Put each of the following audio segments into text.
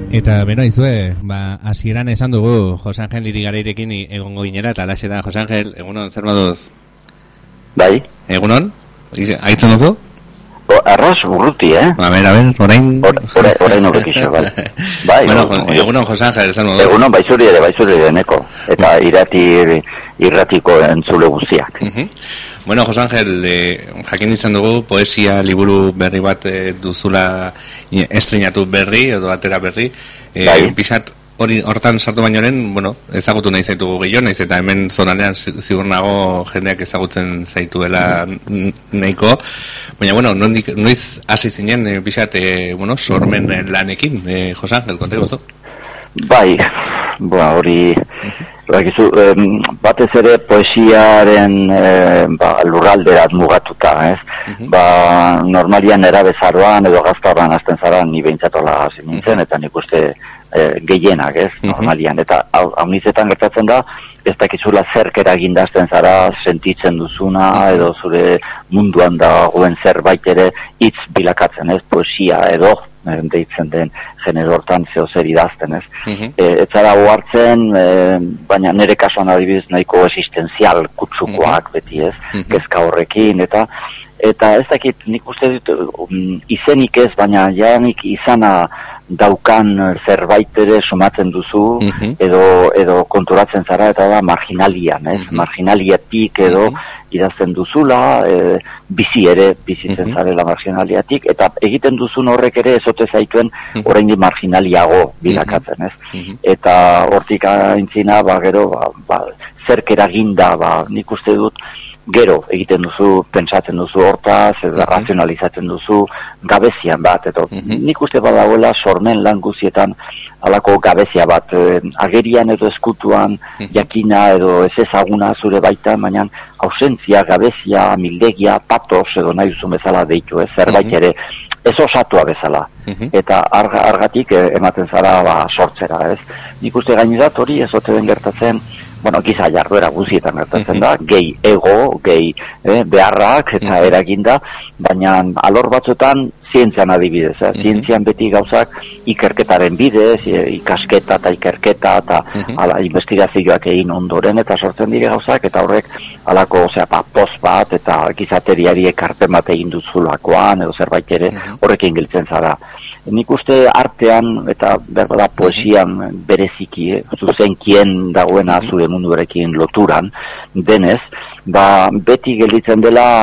Eta bero izue, hasieran esan dugu Jose Angel Irigareirekin egongo ginera, eta alaxe da, Jose Angel, egunon, zer moduz? Bai. Egunon? Aitzen duzu? Arras urruti, A ver, orain... Orain horrekixo, bai. Bueno, egunon, Jose Angel, zer moduz? Egunon, baizuri ere, neko. Eta irratiko entzule guztiak. Bueno, Jose Angel, jakin izan dugu, poesia liburu berri bat duzula estrenatu berri, edo atera berri. Pixat, hortan sartu bainoren, bueno, ezagutu nahi zaitugu gehiago, naiz eta hemen zonalean zigur nago jendeak ezagutzen zaituela nahiko. Baina, bueno, noiz hasi zinen, pixat, sormen lanekin, Jose Angel, konta gozo? Bai, hori... batez ere poesiaren lurralderat mugatuta, ez? Normalian erabezaroan edo gaztaroan hasten zaran ni behintzatola hasi nintzen, eta nik uste gehienak, ez? Normalian, eta haunizetan gertatzen da, ez dakizula zerkera gindazten zara, sentitzen duzuna, edo zure munduan dagoen zerbait ere hitz bilakatzen, ez? Poesia edo deitzen den genero hortan zehozer idazten, ez? Ez zara ohartzen, baina nire kasuan adibidez nahiko existenzial kutsukoak beti, ez? Kezka horrekin, eta ez dakit nik uste dut izenik ez, baina janik izana daukan zerbait ere sumatzen duzu, edo konturatzen zara, eta da marginalian, ez? Marginaliatik edo idazten duzula, bizitzen zarela marginaliatik, eta egiten duzun horrek ere ezote zaituen oraindik marginaliago bilakatzen, ez? Eta hortik aintzina, gero, zerkera ginda, nik uste dut, gero egiten duzu, pentsatzen duzu hortaz, razionalizatzen duzu, gabezian bat, eta nik uste badagoela sormen lan guzietan halako gabezia bat, agerian edo eskutuan, jakina edo ez ezaguna zure baitan, baina ausentzia, gabezia, mildegia, patos edo nahi duzun bezala deitu, zerbait ere ez osatua bezala, eta argatik ematen zara sortzera, ez? Nik uste gainerat hori ez ote den gertatzen, giza jarduera guzietan gertatzen da, gehi ego, gehi beharrak eta eraginda, baina alor batzuetan zientzian adibidez, zientzian beti gauzak ikerketaren bidez, ikasketa eta ikerketa eta investigazioak egin ondoren eta sortzen dire gauzak, eta horrek alako post bat eta gizateriari ekarpen bat egin duzulakoan edo zerbait ere horrekin giltzen zara. Nik uste artean eta berbada poesian bereziki, zuzenkien dagoena zure munduarekin loturan denez, beti gelditzen dela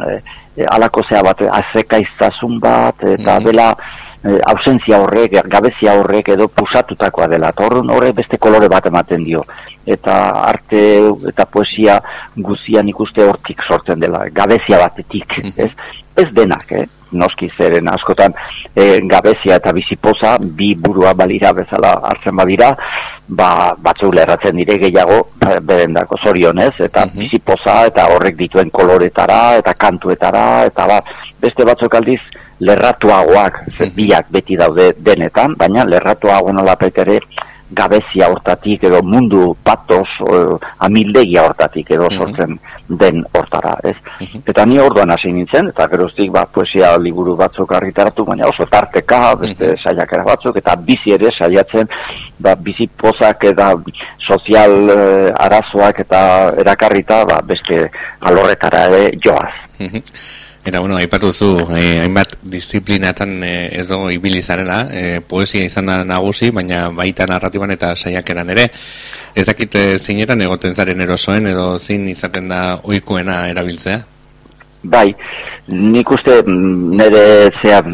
alako bat, azekaiztasun bat, eta dela ausentzia horrek, gabezia horrek edo pusatutakoa dela, eta horrek beste kolore bat ematen dio. Eta arte eta poesia guzian ikuste hortik sortzen dela, gabezia batetik, ez denak, noski zeren askotan gabezia eta bizipoza bi burua balira bezala hartzen badira, batzuk lerratzen dire gehiago berendako zorionez, eta bizipoza eta horrek dituen koloretara eta kantuetara, eta beste batzuk aldiz lerratuagoak, biak beti daude denetan, baina lerratuago nolapet ere gabezia hortatik edo mundu patos amildegia hortatik edo sortzen den hortara, ez? Eta ni orduan hasi nintzen, eta geroztik poesia liburu batzuk argitaratu, baina oso tarteka, beste saiakera batzuk, eta bizi ere saiatzen, bizi pozak eta sozial arazoak eta erakarrita, beste alorretara ere joaz. Eta, aipatu zu, hainbat disiplinatan edo ibili zarela, poesia izan da nagusi, baina baita narratiban eta saiakeran ere. Ez dakit zeinetan egoten zaren erosoen edo zein izaten da ohikoena erabiltzea? Bai, nik uste nire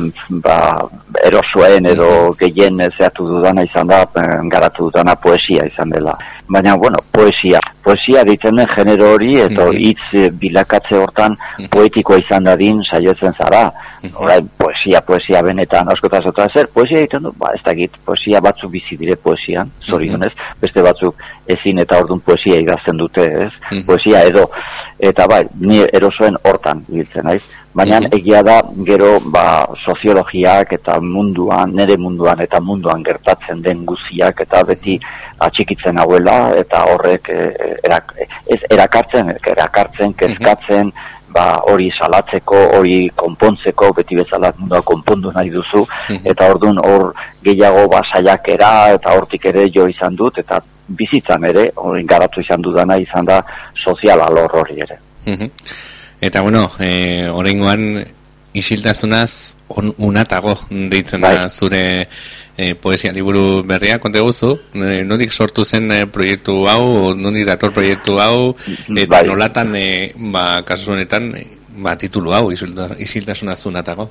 erosoen edo gehien zeatu dudana izan da, garatu dudana poesia izan dela. Baina, poesia ditzen den genero hori, eta hitz bilakatze hortan poetikoa izan dadin saiotzen zara. Orain, poesia benetan askotaz otra zer, poesia egiten du, ez dakit, poesia batzuk bizi dire poesian, zorionez, beste batzuk ezin eta orduan poesia idazten dute, ez? Poesia edo, eta ni erosoen hortan biltzen, naiz? Baina egia da, gero, soziologiak eta nire munduan eta munduan gertatzen den guziak eta beti atxikitzen hauela, eta horrek erakartzen, kezkatzen, hori salatzeko, hori konpontzeko, beti bezala mundua konpondu nahi duzu, eta orduan hor gehiago saiakera eta hortik ere jo izan dut, eta bizitzan ere, hori garatu izan dudana izan da sozial alor hori ere. Eta bueno, oraingoan isiltasunaz unatago deitzen da zure poesia liburu berria, konta guzu, nondik sortu zen proiektu hau, nondik dator proiektu hau, eta nolatan, kasu honetan, titulu hau, isiltasunaz unatago.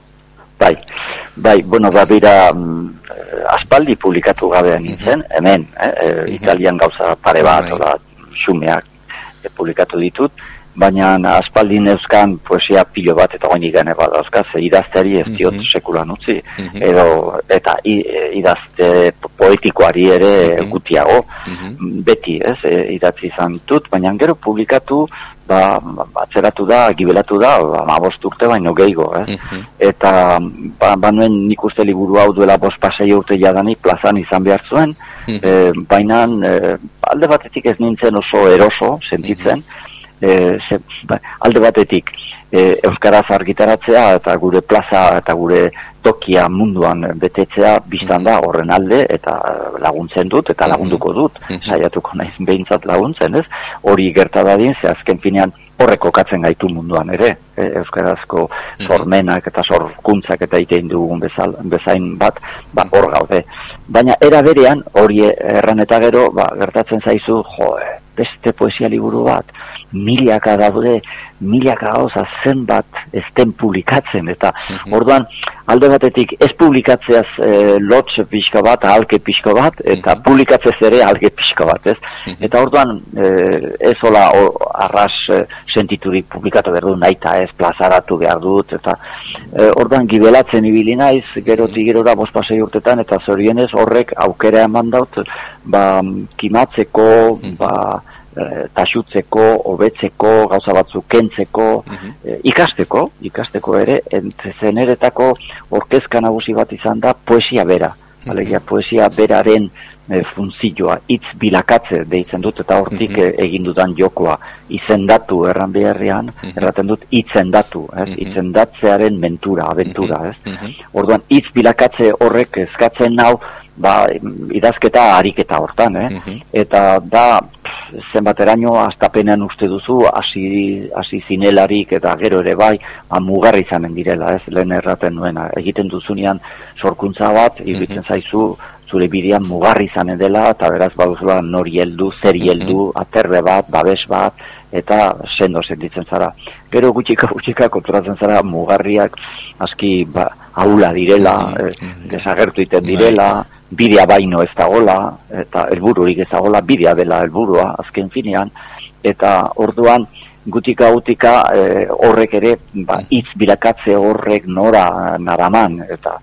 Bueno, bera, aspaldi publikatu gabean nintzen, hemen, Italian gauza pare bat, xumeak publikatu ditut, baina aspaldi neuzkan poesia pilo bat eta goinik gane bat dauzkaz, idazteari ez diot sekulan utzi, eta idazte poetikoari ere gutiago, beti idatzi izan dut, baina gero publikatu, atzeratu da, gibelatu da, 15 urte baino gehiago, eta banuen nik uste liburu hau duela 5-6 urte jadanik plazan izan behar zuen, baina alde batetik ez nintzen oso eroso sentitzen, alde batetik euskaraz argitaratzea eta gure plaza eta gure tokia munduan betetzea biztan da horren alde eta laguntzen dut eta lagunduko dut, saiatuko naiz behintzat laguntzen, ez? Hori gerta dadin, ze azken finean horrek kokatzen gaitu munduan ere, euskarazko sormenak eta sorkuntzak eta itein dugun bezain bat, hor gaude. Baina era berean, hori erran eta gero, gertatzen zaizu, beste poesia liburu bat, milaka daude, milaka gauza zenbat ezten publikatzen, eta orduan alde batetik ez publikatzeaz lotz pixka bat, ahalke pixka bat, eta publikatzez ere ahalke pixka bat, ez? Eta orduan ez hola arras sentiturik publikatu behar du, nahi eta ez plazaratu behar dut, eta orduan gibelatzen ibili naiz, gerotik gerora 5-6 urtetan, eta zorienez horrek aukera eman daut, kimatzeko, taxutzeko, hobetzeko, gauza batzuk kentzeko, ikasteko ere, zeneretako orkezka nagusi bat izan da poesia bera, alegia poesia beraren funtzioa, hitz bilakatze deitzen dut, eta hortik egin dudan jokoa, izendatu erran beharrean, erraten dut itzendatu, itzendatzearen mentura, abentura, orduan hitz bilakatze horrek eskatzen nau, idazketa ariketa hortan, eta da zenbateraino astapenean uste duzu hasi zinelarik eta gero ere mugarri izanen direla, lehen erraten nuena, egiten duzunean sorkuntza bat, iruditzen zaizu zure bidean mugarri izanen dela, eta beraz baduzula nori heldu, zeri heldu, aterbe bat, babes bat, eta sendo sentitzen zara. Gero gutxika konturatzen zara mugarriak aski ahula direla, desagertu iten direla, bidea baino ez dagoela, eta helbururik ez dagoela, bidea dela helburua azken finean, eta orduan gutika horrek ere, hitz bilakatze horrek nora naraman, eta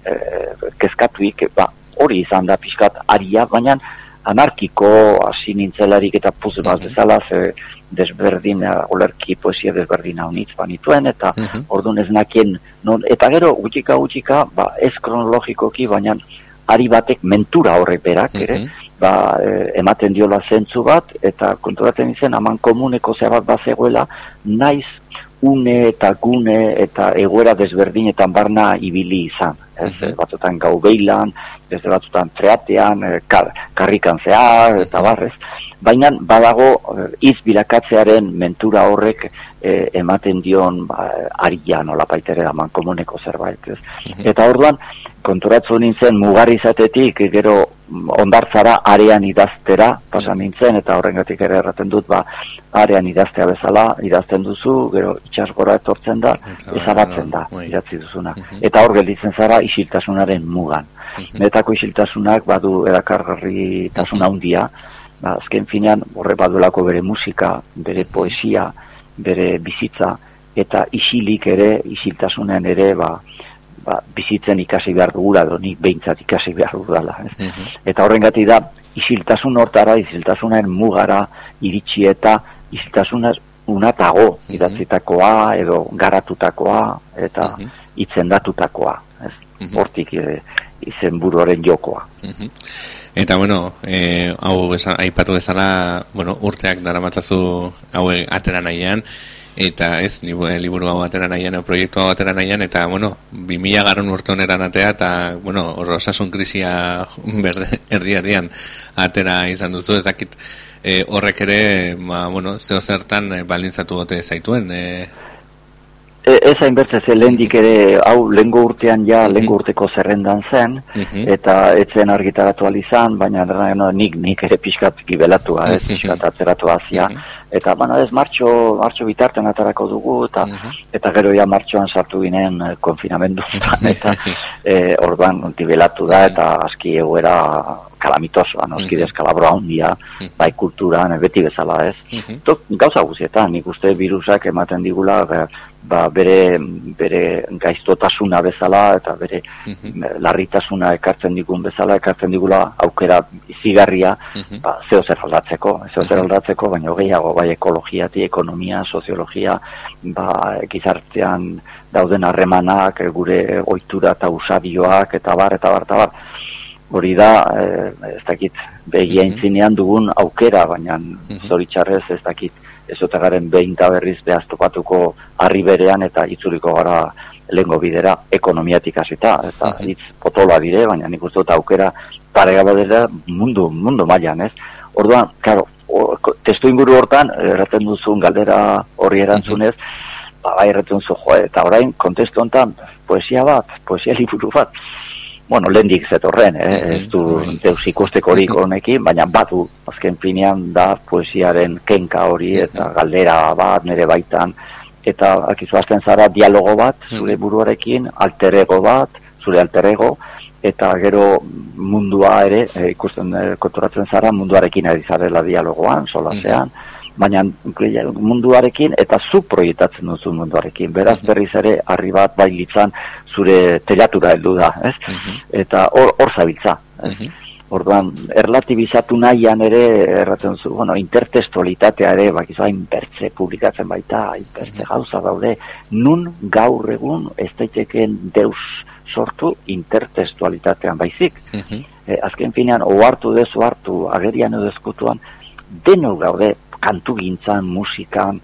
kezkatuik, hori izan da pixkat aria, baina anarkiko hasi nintzelarik eta puz bat bezala, desberdin, olerki poesia desberdina honitz banituen, eta orduan ez nakien, eta gero gutxika, ez kronologikoki, baina ari batek mentura horrek berak ere, ematen diola zentzu bat, eta konturatzen izen, haman komuneko zebat bazegoela, naiz une eta gune eta egoera desberdinetan barna ibili izan. Batzutan gau behilan, beste batzutan treatean, karrikan zehar, eta barrez. Baina badago hitz bilakatzearen mentura horrek ematen dion aria nolapaitere haman komuneko zerbait. Eta orduan, konturatu nintzen mugarri izatetik, gero ondartzara arean idaztera pasan nintzen, eta horrengatik ere erraten dut, arean idaztea bezala, idazten duzu, gero itxasgora etortzen da, ezabatzen da, idatzi duzuna. Eta hor gelditzen zara isiltasunaren mugan. Netako isiltasunak badu erakargarritasuna handia, azken finean horre baduelako bere musika, bere poesia, bere bizitza, eta isilik ere, isiltasunen ere, bizitzen ikasi behar dugula, nik behintzat ikasi behar dugula. Eta horrengatik da, isiltasun hortara, isiltasunen mugara iritsi eta isiltasunaz unatago idatzitakoa edo garatutakoa eta itzendatutakoa. Hortik izenburuaren jokoa. Eta bueno, hau aipatu bezala, urteak daramatzazu hau atera nahian, eta ez, liburu hau atera nahian, proiektu hau atera nahian, eta, 2000 garren urte honeran atea, eta, osasun krisia erdi-erdian atera izan duzu, ezakit horrek ere, zeo zertan baldintzatu gote zaituen, Ez hainbertze lehendik ere, hau lehengo urtean lehengo urteko zerrendan zen, eta etzen argitaratu izan, baina nik ere pixkat gibelatua, pixkat atzeratu azia, eta ez martxo bitarten atarako dugu, eta gero martxoan sartu ginen konfinamendu, eta orduan gibelatu da, eta aski egoera kalamitosoa, noski deskalabroa handia, bai kulturan, beti bezala ez. Gauza guzietan, nik uste virusak ematen digula, bere gaiztotasuna bezala eta bere larritasuna ekartzen digula aukera izigarria zeo zer aldatzeko, baina gehiago bai ekologiati, ekonomia, soziologia, gizartean dauden harremanak, gure ohitura eta usabioak eta bar. Hori da, ez dakit, begia intzinean dugun aukera, baina zoritxarrez ez dakit, ez otagaren behin eta berriz behaztopatuko harri berean eta itzuliko gara lehengo bidera ekonomiatik hasita, eta hitz potola dire, baina nik uste dut aukera paregaba dira mundu mailan, ez? Orduan, claro, testu inguru hortan, erraten duzun galdera horri erantzunez, erraten zu, eta orain, kontestu honetan, poesia liburu bat, lehendik zetorren, ez du deus ikustekorik honekin, baina badu, azken finean da poesiaren kenka hori eta galdera bat nire baitan, eta akizu azten zara dialogo bat, zure buruarekin, alter ego bat, zure alter ego, eta gero mundua ere, ikusten konturatzen zara, munduarekin ari zarela dialogoan, solasean, baina munduarekin eta zu proiektatzen duzu munduarekin. Beraz berriz ere harri bat bailitzan zure telatura heldu da, ez? Eta hor zabiltza, ez? Orduan, erlatibizatu nahian ere, erraten zu, intertextualitatea ere, bakizu, hainbertze publikatzen baita, hainbertze gauza daude, nun gaur egun ez daiteken deus sortu intertextualitatean baizik. Azken finean, ohartu agerian edo eskutuan, deno gaude, kantu gintzan, musikan,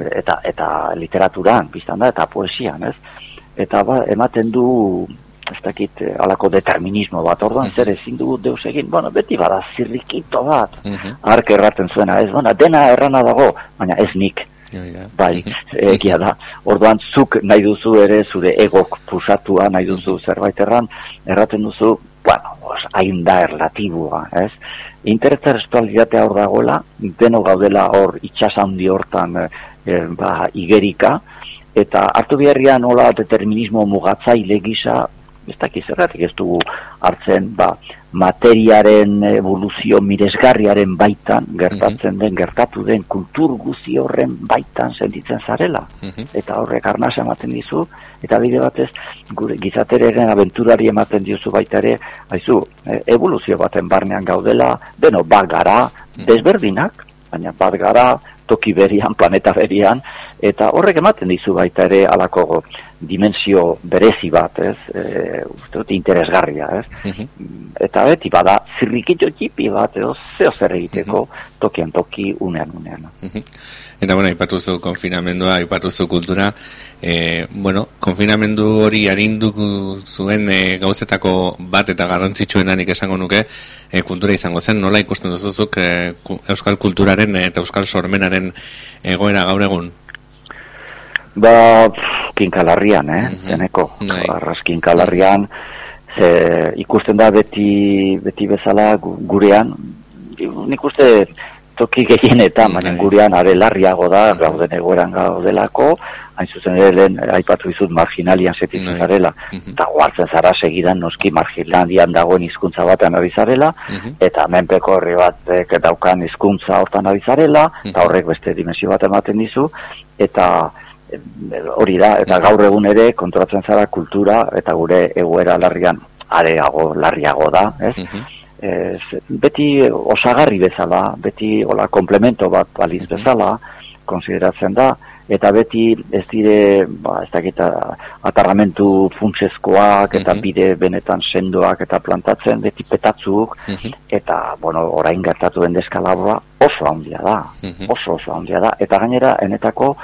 eta literaturan, biztan da, eta poesian, ez? Eta ematen du, ez dakit, alako determinismo bat, orduan zer ezin dugu deus egin, beti bada zirrikito bat, ark erraten zuena, ez, dena errana dago, baina ez nik, bai, egia da, orduan zuk nahi duzu ere, zure egok pusatua nahi duzu zerbait erraten duzu, hain da erlatibua, ez? Intertextualitatea hor dagoela, deno gaudela hor itxasaundi hortan igerika, eta hartu beharrian nola determinismo mugatzaile gisa, ez dakiz erratik ez dugu hartzen, materiaren evoluzio miresgarriaren baitan, gertatu den kultur guzi horren baitan sentitzen zarela. Eta horrek arnasa ematen dizu, eta bide batez, gure gizatereren abenturari ematen diozu baita ere, evoluzio baten barnean gaudela, bat gara, desberdinak, baina bat gara, toki berian, planeta berian, eta horrek ematen dizu baita ere alako dimensio berezi bat, ez? Uste dut interesgarria, ez? Eta beti bada zirrikitxo txipi bat, edo zeo zer egiteko tokian toki, unean. Eta aipatuzu konfinamendua, aipatuzu kultura, konfinamendu hori arindu zuen gauzetako bat eta garrantzitsuenanik esango nuke kultura izango zen, nola ikusten duzuzuk euskal kulturaren eta euskal sormenaren egoera gaur egun? Kinkalarrian, deneko, arras kinkalarrian, ikusten da beti bezala gurean, nik uste toki gehienetan, baina gurean are larriago da, gauden egoeran gaudelako, hain zuzen ere lehen aipatu dizut marginalian setitzen zarela, eta guartzen zara segidan noski marginalian dagoen hizkuntza batean ari zarela, eta menpeko horri batek daukan hizkuntza hortan ari zarela, eta horrek beste dimensio bat ematen dizu, eta hori da, eta gaur egun ere kontrolatzen zara kultura, eta gure egoera larriago da, ez? Beti osagarri bezala, beti komplemento bat baliz bezala, konsideratzen da, eta beti ez dire, ez dakit, atarramentu funtsezkoak, eta bide benetan sendoak eta plantatzen, beti petatzuk, eta, orain gertatu den deskalabroa oso handia da, eta gainera, enetako,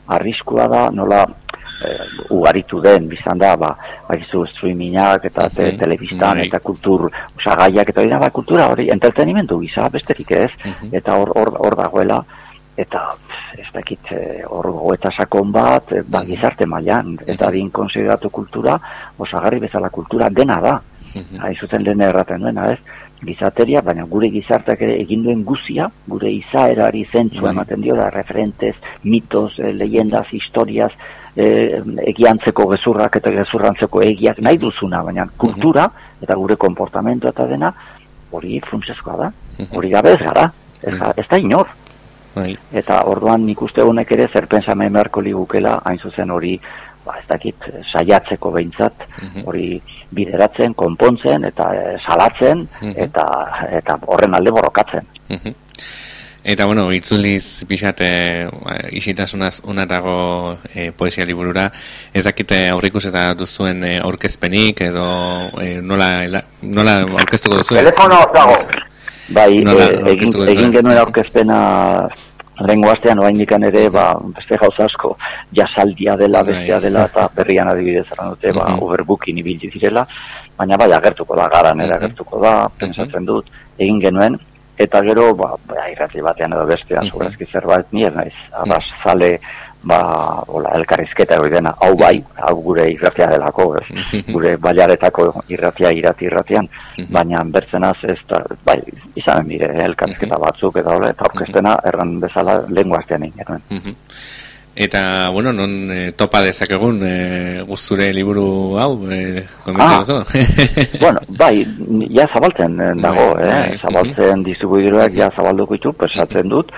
arriskua da, nola ugaritu den, bizan da, bakizu streamingak eta telebistan eta kultur osagaiak eta dira, kultura hori, entretenimentu gisa, besterik ez, eta hor dagoela, eta ez dakit hor goeta sakon bat, gizarte mailan, eta din konsideratu kultura, osagarri bezala kultura dena da. Haizuten dena erraten duena, ez? Gizateria, baina gure gizarteak ere egin duen guzia, gure izaerari zentzua ematen dio da, referentes, mitos, leyendas, historias, egiantzeko gezurrak eta gezurrantzeko egiak nahi duzuna, baina kultura eta gure konportamentu eta dena, hori funtsezkoa da. Hori gabe ez gara, ez da inor. Eta orduan nik uste honek ere zer pentsamen beharko ligukela, hain zuzen hori, ez dakit, saiatzeko behintzat, hori bideratzen, konpontzen eta salatzen eta horren alde borrokatzen. Eta, bueno, itzuliz pixat isitasunaz unatago poesia liburura, ez dakite aurrikus eta duzuen aurkezpenik edo nola aurkeztuko duzuen? Telefono dago! Bai, egin genuen aurkezpena lehengo astean oraindikan ere, beste gauza asko jasaldia dela, bestea dela, eta berrian adibidez eran dute, overbooking ibildi direla, baina bai agertuko da, garan ere agertuko da, pentsatzen dut, egin genuen, eta gero, irrati batean edo bestean, zurazki zerbait, ni ez naiz, abaz, zale, elkarrizketa hori dena, hau bai, hau gure irratia delako, gure baiaretako irratian, baina bertzenaz ez da, bai, izanen dire, elkarrizketa batzuk eta aurkezpena erran bezala lehengo astean egin genuen. Eta, bueno, non topa dezakegun guzture liburu hau, komentatu? Bueno, bai, ja zabaltzen dago, zabaltzen distribuidoreak ja zabalduko ditu, pesatzen dut,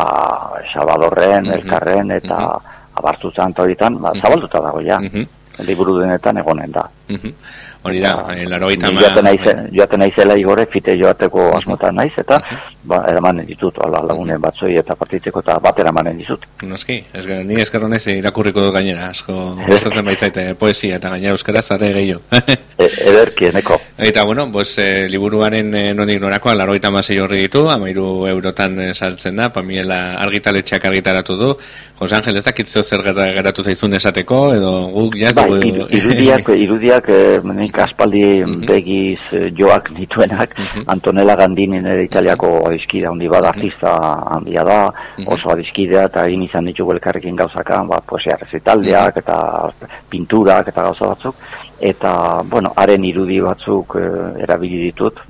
Salvadorren, Elkarren eta Abartzuzan eta horietan, zabalduta dago ja, liburu denetan egonen da. Hori da, 80. Joaten naizela igore, fite joateko asmotan naiz, eta eramanen ditut, lagunen batzoi eta partitzeko eta bat eramanen ditut. Noski, ni eskerronez irakurriko du gainera, asko gustatzen baitzaite poesia eta gainera euskaraz are gehiago. Ederkieneko. Eta, bueno, liburuaren nondik norakoa, 86 horri ditu, 13 eurotan saltzen da, Pamiela argitaletxeak argitaratu du. Jose Angel, ez dakit zer geratu zaizun esateko, edo guk jaz dugu... Irudiak nik aspaldi begiz joak dituenak, Antonella Gandini nire Italiako adiskidea handi bada, artista handia da, oso adiskidea, eta egin izan ditugu elkarrekin gauzakan, poesia rezitaldeak eta pinturak eta gauza batzuk, eta, bueno, haren irudi batzuk erabili ditut,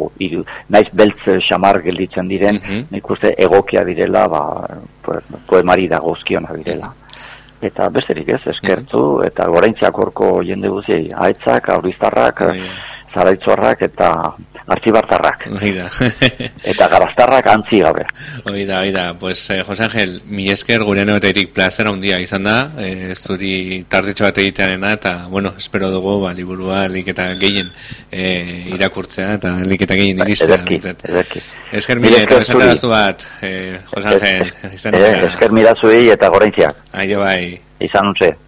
naiz beltz xamar gelditzen diren, nik uste egokia direla, poemari dagozkiona direla. Eta besterik ez, eskertu, eta goraintziak horko jende guziei, haitzak, auriztarrak, zaraitzorrak eta artxibartarrak. Eta garastarrak antzi gabe. Oida, pues Jose Angel, mi esker gure neoterik plazera handia izan da, zuri tartetxo bat egitearena, eta, bueno, espero dugu, liburua liketa gehien irakurtzea, eta liketa gehien iristea. Ederki. Esker mila, eta besakadazu bat, Jose Angel. Esker mila zuei eta goraintziak. Aio bai. Izan untze.